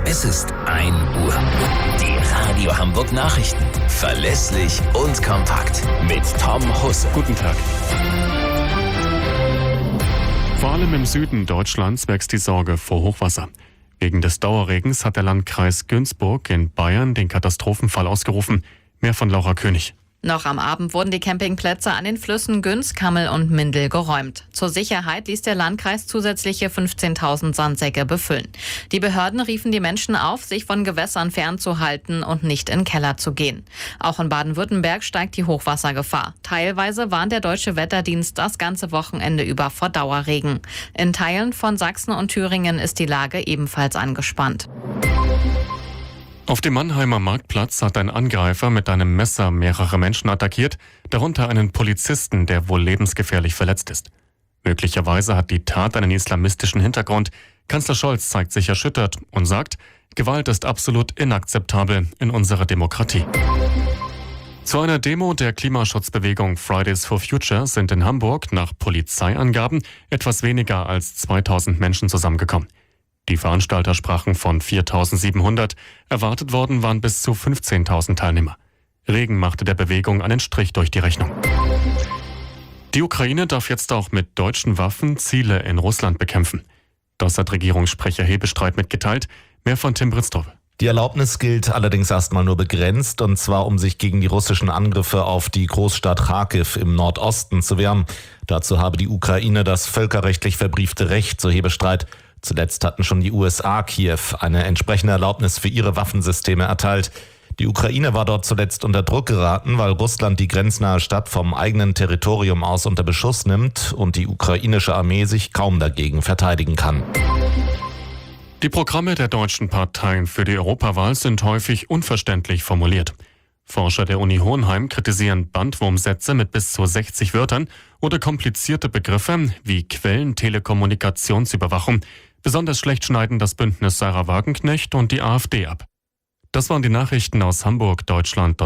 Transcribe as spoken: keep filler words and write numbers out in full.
Es ist ein Uhr. Die Radio Hamburg Nachrichten. Verlässlich und kompakt. Mit Tom Husse. Guten Tag. Vor allem im Süden Deutschlands wächst die Sorge vor Hochwasser. Wegen des Dauerregens hat der Landkreis Günzburg in Bayern den Katastrophenfall ausgerufen. Mehr von Laura König. Noch am Abend wurden die Campingplätze an den Flüssen Günz, Kammel und Mindel geräumt. Zur Sicherheit ließ der Landkreis zusätzliche fünfzehntausend Sandsäcke befüllen. Die Behörden riefen die Menschen auf, sich von Gewässern fernzuhalten und nicht in Keller zu gehen. Auch in Baden-Württemberg steigt die Hochwassergefahr. Teilweise warnt der Deutsche Wetterdienst das ganze Wochenende über vor Dauerregen. In Teilen von Sachsen und Thüringen ist die Lage ebenfalls angespannt. Auf dem Mannheimer Marktplatz hat ein Angreifer mit einem Messer mehrere Menschen attackiert, darunter einen Polizisten, der wohl lebensgefährlich verletzt ist. Möglicherweise hat die Tat einen islamistischen Hintergrund. Kanzler Scholz zeigt sich erschüttert und sagt, Gewalt ist absolut inakzeptabel in unserer Demokratie. Zu einer Demo der Klimaschutzbewegung Fridays for Future sind in Hamburg nach Polizeiangaben etwas weniger als zweitausend Menschen zusammengekommen. Die Veranstalter sprachen von viertausendsiebenhundert, erwartet worden waren bis zu fünfzehntausend Teilnehmer. Regen machte der Bewegung einen Strich durch die Rechnung. Die Ukraine darf jetzt auch mit deutschen Waffen Ziele in Russland bekämpfen. Das hat Regierungssprecher Hebestreit mitgeteilt. Mehr von Tim Britztove. Die Erlaubnis gilt allerdings erstmal nur begrenzt, und zwar um sich gegen die russischen Angriffe auf die Großstadt Charkiw im Nordosten zu wehren. Dazu habe die Ukraine das völkerrechtlich verbriefte Recht, so Hebestreit. Zuletzt hatten schon die U S A Kiew eine entsprechende Erlaubnis für ihre Waffensysteme erteilt. Die Ukraine war dort zuletzt unter Druck geraten, weil Russland die grenznahe Stadt vom eigenen Territorium aus unter Beschuss nimmt und die ukrainische Armee sich kaum dagegen verteidigen kann. Die Programme der deutschen Parteien für die Europawahl sind häufig unverständlich formuliert. Forscher der Uni Hohenheim kritisieren Bandwurmsätze mit bis zu sechzig Wörtern oder komplizierte Begriffe wie Quellentelekommunikationsüberwachung. Besonders schlecht schneiden das Bündnis Sarah Wagenknecht und die AfD ab. Das waren die Nachrichten aus Hamburg, Deutschland.